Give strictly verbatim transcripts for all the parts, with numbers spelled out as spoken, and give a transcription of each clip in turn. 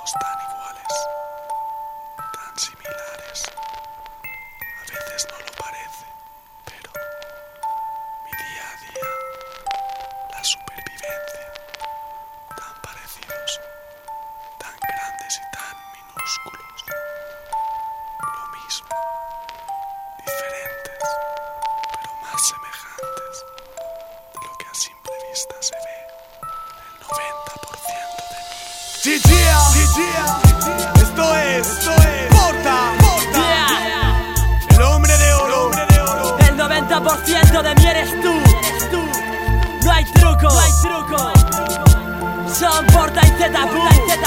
Somos tan iguales, tan similares. A veces no lo parece, pero mi día a día, la supervivencia, tan parecidos, tan grandes y tan minúsculos. Lo mismo, diferentes, pero más semejantes de lo que a simple vista se ve. El noventa por ciento de mí. G G A, esto es, esto es Porta, Porta, Yeah. el hombre de oro, el hombre de oro. El noventa por ciento de mí eres tú. No hay truco, no hay truco. Son Porta y Zetapu.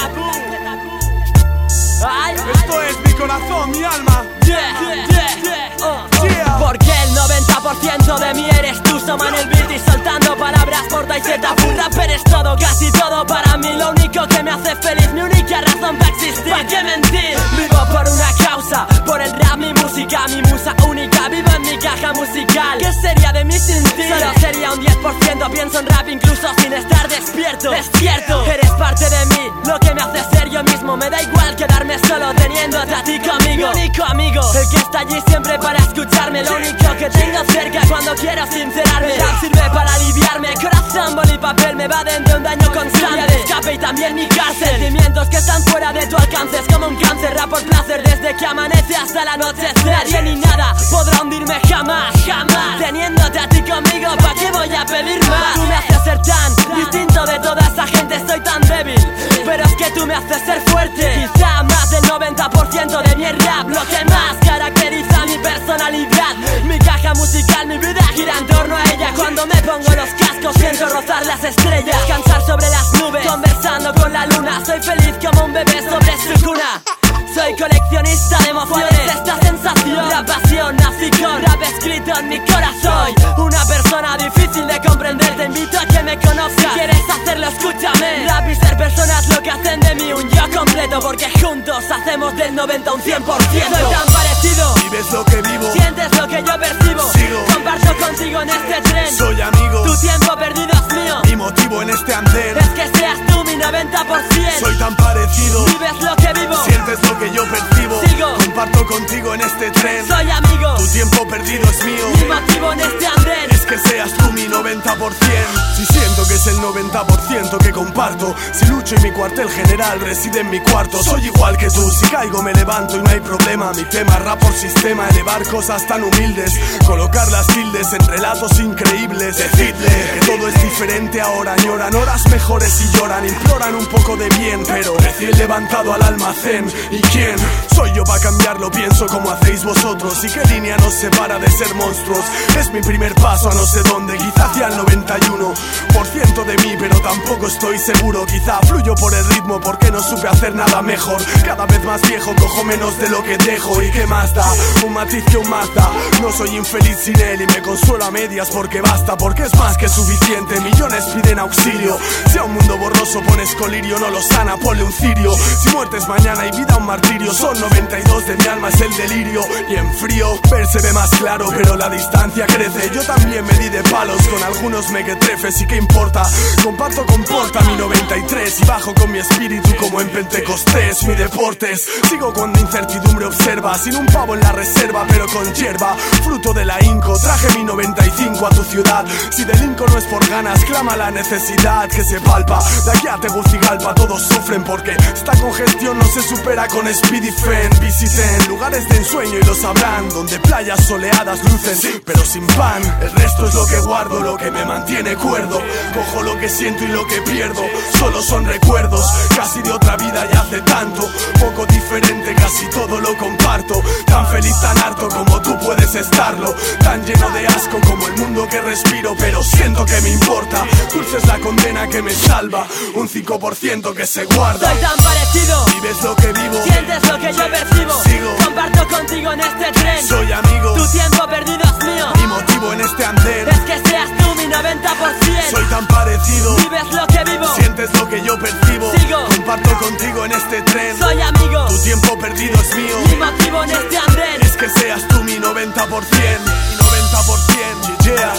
Ay, Esto es mi corazón, mi alma. yeah, yeah, yeah. Uh. Yeah. Porque el noventa por ciento de mí eres tú. Soman el beat y soltando palabras Porta y Zetapu. Rap eres todo, casi todo para mí. Lo único que me hace feliz, mi única razón para existir. ¿Para qué mentir? Vivo por una causa, por el rap, mi música, mi musa única. Vivo en mi caja musical. ¿Qué sería de mí sin ti? Solo sería un diez por ciento. Pienso en rap incluso sin estar despierto. Es cierto, eres parte de mí, lo que me hace ser yo mismo. Me da igual quedarme solo teniéndote a ti conmigo. Mi único amigo, el que está allí siempre para escucharme. Lo único que tengo cerca cuando quiero sincerarme. El rap sirve para aliviarme. Corazón, boli, papel, me va dentro un daño constante de escape y también mi cárcel. Sentimientos que están fuera de tu alcance. Es como un cáncer, rap por placer desde que amanece hasta el anochecer. Nadie ni nada podrá hundirme jamás, jamás. Teniéndote a ti conmigo, ¿pa' qué voy a pedir más? Tú me haces ser tan distinto de toda esa gente. Soy tan débil, pero es que tú me haces ser fuerte. Quizá más del noventa por ciento de mi rap, lo que más caracteriza mi personalidad. Mi caja musical, mi vida gira en torno a ella. Cuando me pongo los cascos siento rozar las estrellas, descansar sobre las nubes, conversando con la luna. Soy feliz como un bebé sobre su cuna. Soy coleccionista de emociones, esta sensación, la pasión, nací con rap escrito en mi corazón. Soy una persona difícil de comprender, te invito a que me conozcas. Si quieres hacerlo, escúchame. Rap y ser personas lo que hacen de mí un yo completo, porque juntos hacemos del noventa un cien por ciento. Soy tan parecido, Vives lo que vivo, sientes lo que yo percibo. Sigo. Comparto contigo en este tren. soy amigo. Tu tiempo perdido es mío. Mi motivo en este andén. Es que seas tú mi noventa por ciento. Soy tan parecido, Vives lo que vivo. sientes lo que yo percibo. Sigo. Comparto contigo en este tren. Soy amigo. Tu tiempo perdido es mío. Mi motivo en este andén. Es que seas tú mi noventa por ciento. Si siento que es el noventa por ciento que comparto, si lucho y mi cuartel general reside en mi cuarto, soy igual que tú, si caigo me levanto y no hay problema. Mi tema rap por sistema, elevar cosas tan humildes, colocar las tildes en relatos increíbles. Decidle que todo es diferente ahora, añoran horas mejores y lloran, imploran un poco de bien, pero recién levantado al almacén. ¿Y quién soy yo para cambiarlo? Pienso como hacéis vosotros. ¿Y qué línea nos separa de ser monstruos? Es mi primer paso a no sé dónde, quizá hacia el noventa y uno por ciento de mí, pero tampoco estoy seguro. Quizá fluyo por el ritmo porque no supe hacer nada mejor. Cada vez más viejo, cojo menos de lo que dejo. ¿Y qué más da? Un matiz que un Mazda. No soy infeliz sin él y me consuelo a medias porque basta, porque es más que suficiente. Millones piden auxilio. Si a un mundo borroso pones colirio, no lo sana, ponle un cirio. Si muerte es mañana y vida un martirio, son noventa y dos de mi alma, es el delirio. Y en frío ver se ve más claro, pero la distancia crece. Yo también me di de palos con algunos mequetrefes, y qué importa, comparto con Porta mi noventa y tres y bajo con mi espíritu como en Pentecostés. Mi deportes, sigo cuando incertidumbre observa, sin un pavo en la reserva pero con hierba, fruto de la inco. Traje mi noventa y cinco a tu ciudad, si delinco no es por ganas, clama la necesidad que se palpa. De aquí a Tegucigalpa todos sufren porque esta congestión no se supera con Speedy Fen. Visiten lugares de ensueño y lo sabrán, donde playas soleadas lucen pero sin pan. El resto es lo que guardo, lo que me mantiene cuerdo. Cojo lo que siento y lo que pierdo, solo son recuerdos, casi de otra vida y hace tanto. Poco diferente, casi todo lo comparto. Tan feliz, tan harto como tú puedes estarlo, tan lleno de asco como el mundo que respiro, pero siento que me importa. Dulce es la condena que me salva, un cinco por ciento que se guarda. Soy tan parecido, Vives lo que vivo, sientes lo que yo percibo. Sigo. Comparto contigo en este tren. soy amigo. Tu tiempo perdido es mío. Mi motivo en este andén. Es que seas tú mi noventa por ciento. Soy tan parecido, Vives lo que vivo. sientes lo que yo percibo. Sigo. Comparto contigo en este tren. Soy amigo. Tu tiempo perdido es mío. Mi motivo en este andén. Es que seas tú mi noventa por ciento. Mi noventa por ciento, yeah.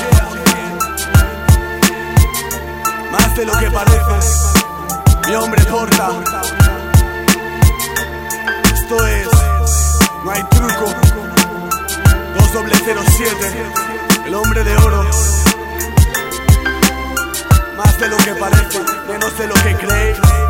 Más de lo que pareces, mi hombre Porta. Esto es No hay truco. Dos doble cero siete, el hombre de oro. Más de lo que parece, menos de lo que creéis.